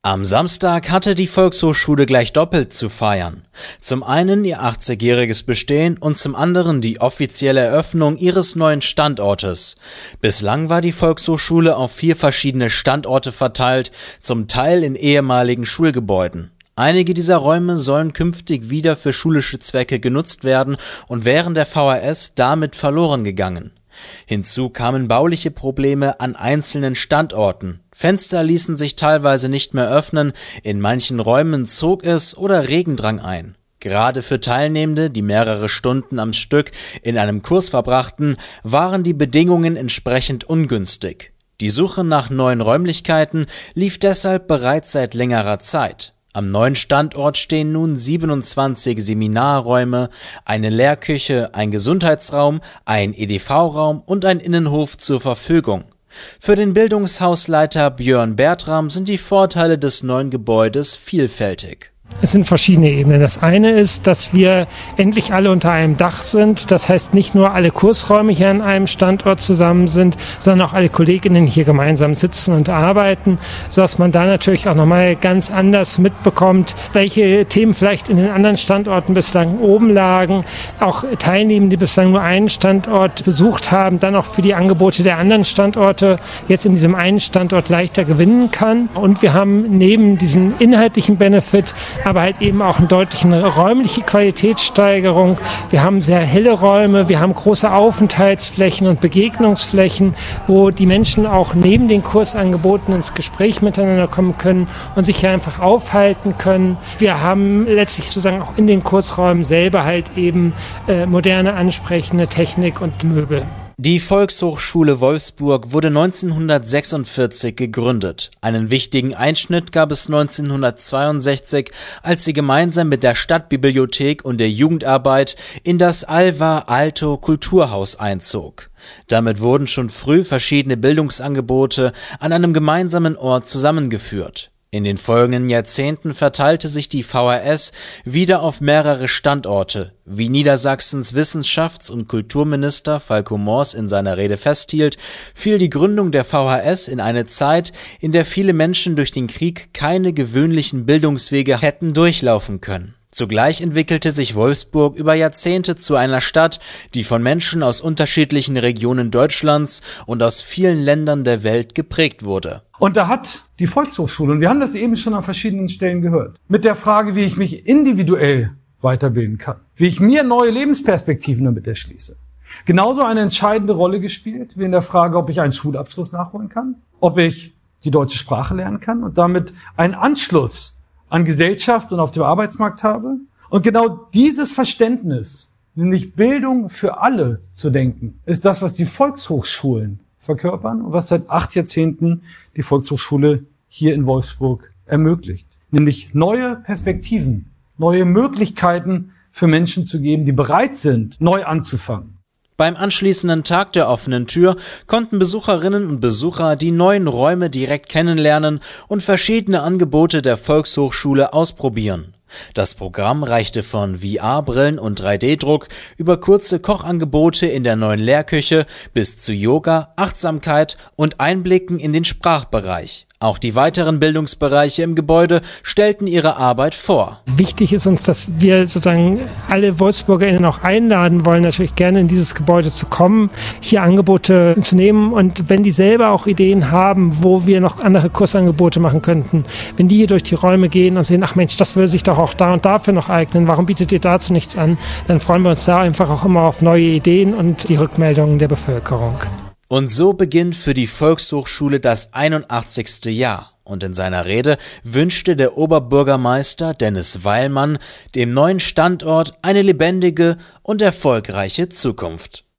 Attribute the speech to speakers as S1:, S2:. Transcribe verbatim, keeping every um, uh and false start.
S1: Am Samstag hatte die Volkshochschule gleich doppelt zu feiern. Zum einen ihr achtzigjähriges Bestehen und zum anderen die offizielle Eröffnung ihres neuen Standortes. Bislang war die Volkshochschule auf vier verschiedene Standorte verteilt, zum Teil in ehemaligen Schulgebäuden. Einige dieser Räume sollen künftig wieder für schulische Zwecke genutzt werden und wären der V H S damit verloren gegangen. Hinzu kamen bauliche Probleme an einzelnen Standorten. Fenster ließen sich teilweise nicht mehr öffnen, in manchen Räumen zog es oder Regen drang ein. Gerade für Teilnehmende, die mehrere Stunden am Stück in einem Kurs verbrachten, waren die Bedingungen entsprechend ungünstig. Die Suche nach neuen Räumlichkeiten lief deshalb bereits seit längerer Zeit. Am neuen Standort stehen nun siebenundzwanzig Seminarräume, eine Lehrküche, ein Gesundheitsraum, ein E D V-Raum und ein Innenhof zur Verfügung. Für den Bildungshausleiter Björn Bertram sind die Vorteile des neuen Gebäudes vielfältig.
S2: Es sind verschiedene Ebenen. Das eine ist, dass wir endlich alle unter einem Dach sind. Das heißt, nicht nur alle Kursräume hier an einem Standort zusammen sind, sondern auch alle Kolleginnen hier gemeinsam sitzen und arbeiten, sodass man da natürlich auch nochmal ganz anders mitbekommt, welche Themen vielleicht in den anderen Standorten bislang oben lagen. Auch Teilnehmende, die bislang nur einen Standort besucht haben, dann auch für die Angebote der anderen Standorte jetzt in diesem einen Standort leichter gewinnen kann. Und wir haben neben diesen inhaltlichen Benefit aber halt eben auch eine deutliche räumliche Qualitätssteigerung. Wir haben sehr helle Räume, wir haben große Aufenthaltsflächen und Begegnungsflächen, wo die Menschen auch neben den Kursangeboten ins Gespräch miteinander kommen können und sich hier einfach aufhalten können. Wir haben letztlich sozusagen auch in den Kursräumen selber halt eben äh, moderne, ansprechende Technik und Möbel.
S1: Die Volkshochschule Wolfsburg wurde neunzehnhundertsechsundvierzig gegründet. Einen wichtigen Einschnitt gab es neunzehnhundertzweiundsechzig, als sie gemeinsam mit der Stadtbibliothek und der Jugendarbeit in das Alvar Aalto Kulturhaus einzog. Damit wurden schon früh verschiedene Bildungsangebote an einem gemeinsamen Ort zusammengeführt. In den folgenden Jahrzehnten verteilte sich die V H S wieder auf mehrere Standorte. Wie Niedersachsens Wissenschafts- und Kulturminister Falko Mors in seiner Rede festhielt, fiel die Gründung der V H S in eine Zeit, in der viele Menschen durch den Krieg keine gewöhnlichen Bildungswege hätten durchlaufen können. Zugleich entwickelte sich Wolfsburg über Jahrzehnte zu einer Stadt, die von Menschen aus unterschiedlichen Regionen Deutschlands und aus vielen Ländern der Welt geprägt wurde.
S3: Und da hat die Volkshochschule, und wir haben das eben schon an verschiedenen Stellen gehört, mit der Frage, wie ich mich individuell weiterbilden kann, wie ich mir neue Lebensperspektiven damit erschließe, genauso eine entscheidende Rolle gespielt, wie in der Frage, ob ich einen Schulabschluss nachholen kann, ob ich die deutsche Sprache lernen kann und damit einen Anschluss an Gesellschaft und auf dem Arbeitsmarkt habe. Und genau dieses Verständnis, nämlich Bildung für alle zu denken, ist das, was die Volkshochschulen verkörpern und was seit acht Jahrzehnten die Volkshochschule hier in Wolfsburg ermöglicht. Nämlich neue Perspektiven, neue Möglichkeiten für Menschen zu geben, die bereit sind, neu anzufangen.
S1: Beim anschließenden Tag der offenen Tür konnten Besucherinnen und Besucher die neuen Räume direkt kennenlernen und verschiedene Angebote der Volkshochschule ausprobieren. Das Programm reichte von V R-Brillen und drei D Druck über kurze Kochangebote in der neuen Lehrküche bis zu Yoga, Achtsamkeit und Einblicken in den Sprachbereich. Auch die weiteren Bildungsbereiche im Gebäude stellten ihre Arbeit vor.
S2: Wichtig ist uns, dass wir sozusagen alle WolfsburgerInnen auch einladen wollen, natürlich gerne in dieses Gebäude zu kommen, hier Angebote zu nehmen und wenn die selber auch Ideen haben, wo wir noch andere Kursangebote machen könnten, wenn die hier durch die Räume gehen und sehen, ach Mensch, das würde sich doch auch da und dafür noch eignen, warum bietet ihr dazu nichts an, dann freuen wir uns da einfach auch immer auf neue Ideen und die Rückmeldungen der Bevölkerung.
S1: Und so beginnt für die Volkshochschule das einundachtzigste Jahr. Und in seiner Rede wünschte der Oberbürgermeister Dennis Weilmann dem neuen Standort eine lebendige und erfolgreiche Zukunft.